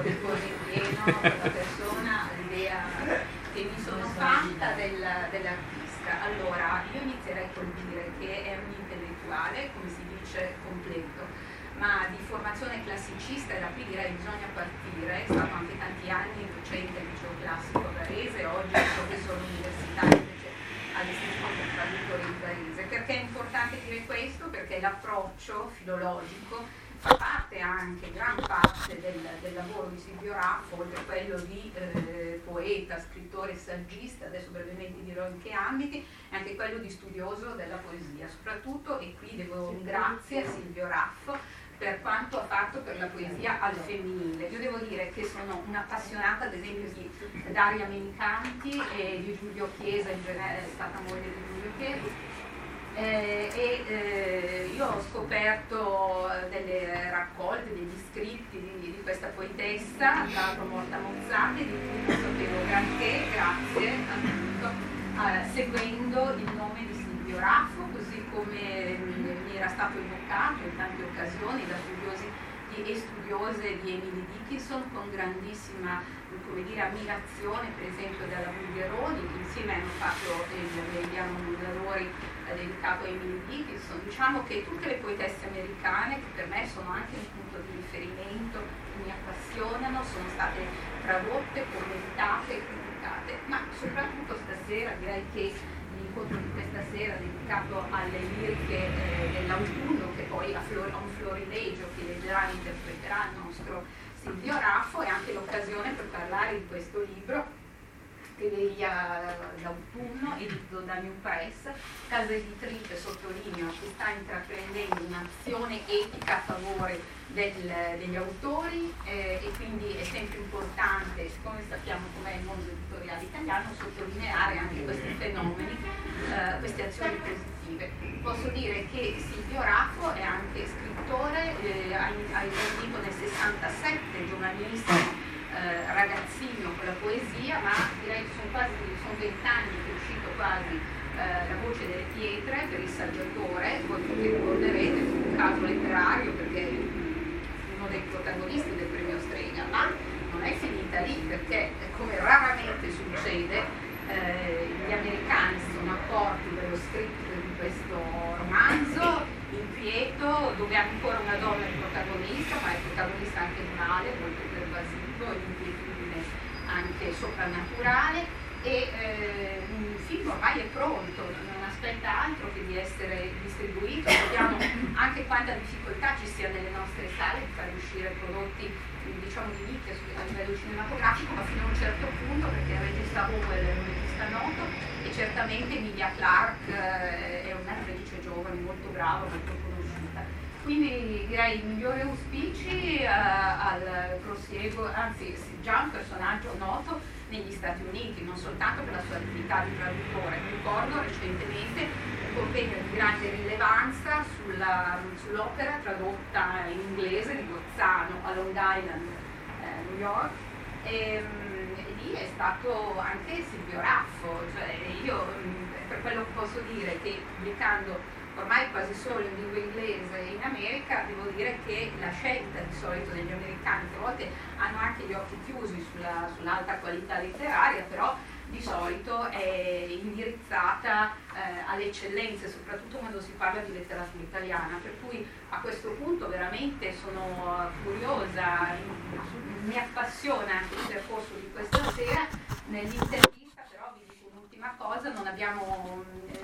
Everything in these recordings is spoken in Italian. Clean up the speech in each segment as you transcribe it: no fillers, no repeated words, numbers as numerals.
che corre in pieno con la persona, l'idea che mi sono fatta dell'artista. Allora, io inizierei col dire che è un intellettuale, come si dice, completo, ma di formazione classicista, e da qui direi bisogna partire. È stato anche tanti anni docente al liceo classico a Varese, oggi è professore universitario invece all'Istituto Traduttore di Varese. Perché è importante dire questo? Perché l'approccio filologico fa parte anche, gran parte del lavoro di Silvio Raffo, oltre a quello di poeta, scrittore, saggista, adesso brevemente dirò in che ambiti, e anche quello di studioso della poesia, soprattutto, e qui devo ringraziare Silvio Raffo per quanto ha fatto per la poesia al femminile. Io devo dire che sono un'appassionata ad esempio di Daria Menicanti e di Giulio Chiesa, in genere è stata moglie di Giulio Chiesa, io ho scoperto delle raccolte, degli scritti di questa poetessa, tra l'altro morta a Mozzate, di cui non sapevo granché, grazie appunto, seguendo il nome di Silvio Raffo, così come mi era stato invocato in tante occasioni da studiosi e studiose di Emily Dickinson, con grandissima, come dire, ammirazione, per esempio dalla Bulgheroni, che insieme hanno fatto il Meridiano Bulgarori dedicato a Emily Dickinson. Diciamo che tutte le poetesse americane, che per me sono anche un punto di riferimento, che mi appassionano, sono state tradotte, commentate e criticate, ma soprattutto stasera direi che l'incontro di questa sera dedicato alle liriche dell'autunno, che poi ha un florilegio che leggerà e interpreterà il nostro Silvio Raffo, è anche l'occasione per parlare di questo libro che veglia d'autunno, edito da New Press, casa editrice, sottolineo, che sta intraprendendo un'azione etica a favore degli autori, e quindi è sempre importante, siccome sappiamo com'è il mondo editoriale italiano, sottolineare anche questi fenomeni, queste azioni positive. Posso dire che Silvio Raffo è anche scrittore, ha esordito nel 67, giovanissimo, ragazzino con la poesia, ma direi che sono 20 anni che è uscito quasi La voce delle pietre per Il Saggiatore. Voi tutti ricorderete, fu un caso letterario perché uno dei protagonisti del premio Strega, ma non è finita lì, perché come raramente succede gli americani si sono accorti dello script di questo romanzo inquieto, dove ha ancora una donna di protagonista, ma è protagonista anche di male, molto pervasivo, l'inquietudine anche soprannaturale, e il film ormai è pronto, non aspetta altro che di essere distribuito. Vediamo anche quanta difficoltà ci sia nelle nostre sale di fare uscire prodotti, diciamo, di nicchia a livello cinematografico, ma fino a un certo punto, perché il regista Howell è un regista noto e certamente Emilia Clarke è un'attrice giovane molto brava, molto conosciuta. Quindi direi migliori auspici al prosieguo, anzi già un personaggio noto negli Stati Uniti, non soltanto per la sua attività di traduttore. Ricordo recentemente un compendio di grande rilevanza sull'opera tradotta in inglese di Gozzano a Long Island, New York, e lì è stato anche Silvio Raffo. Cioè io per quello che posso dire che pubblicando ormai quasi solo in lingua inglese in America, devo dire che la scelta di solito degli americani, che a volte hanno anche gli occhi chiusi sull'alta qualità letteraria, però di solito è indirizzata alle eccellenze, soprattutto quando si parla di letteratura italiana, per cui a questo punto veramente sono curiosa, mi appassiona anche il percorso di questa sera. Nell'intervista però vi dico un'ultima cosa, non abbiamo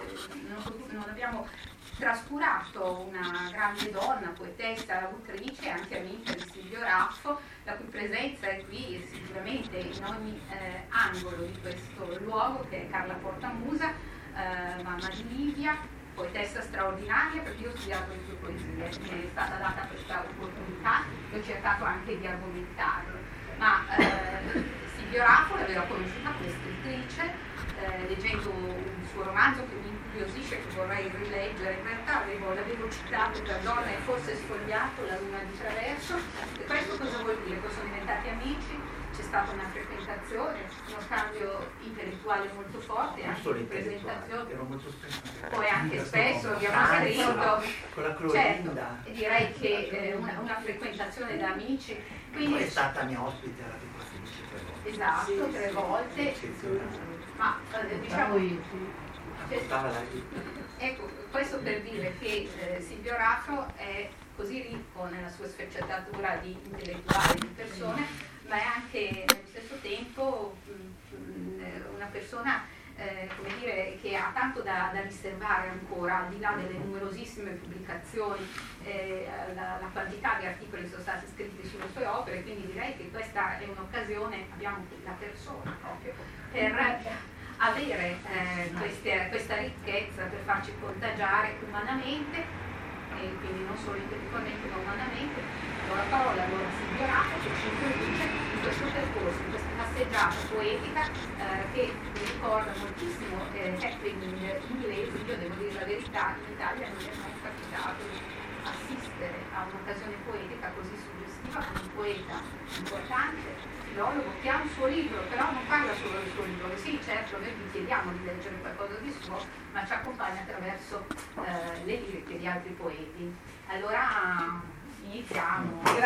trascurato una grande donna, poetessa, autrice, anche amica di Silvio Raffo, la cui presenza è qui sicuramente in ogni angolo di questo luogo, che è Carla Portamusa, mamma di Livia, poetessa straordinaria, perché io ho studiato le sue poesie, mi è stata data questa opportunità e ho cercato anche di argomentarlo. Ma Silvio Raffo l'avevo conosciuta come scrittrice, leggendo un suo romanzo che mi incuriosisce, che vorrei rileggere. In realtà l'avevo citato per donna e forse sfogliato La luna di traverso. E questo cosa vuol dire? Poi sono diventati amici, c'è stata una frequentazione, uno scambio intellettuale molto forte, anche di presentazione, poi anche spesso abbiamo scritto, con la certo, direi che una frequentazione da amici, quindi è stata mia ospite alla piccola Felice 3 volte. Esatto, 3 volte, ma diciamo ecco, questo per dire che Silvio Rafro è così ricco nella sua sfaccettatura di intellettuale, di persone, ma è anche nello stesso tempo una persona come dire, che ha tanto da riservare ancora, al di là delle numerosissime pubblicazioni, la quantità di articoli che sono stati scritti sulle sue opere, quindi direi che questa è un'occasione, abbiamo la persona proprio, per avere questa ricchezza, per farci contagiare umanamente, e quindi non solo intellettualmente ma umanamente. Do la parola allora a Silvio Rafro che ci introduce in questo percorso, in questa passeggiata poetica che mi ricorda moltissimo happening inglesi. Io devo dire la verità, in Italia non mi è mai capitato di assistere a un'occasione poetica così suggestiva, con un poeta importante, filologo, che ha un suo libro, però non parla solo del suo libro. Sì, certo, noi vi chiediamo di leggere qualcosa di suo, ma ci accompagna attraverso le liriche di altri poeti. Allora iniziamo.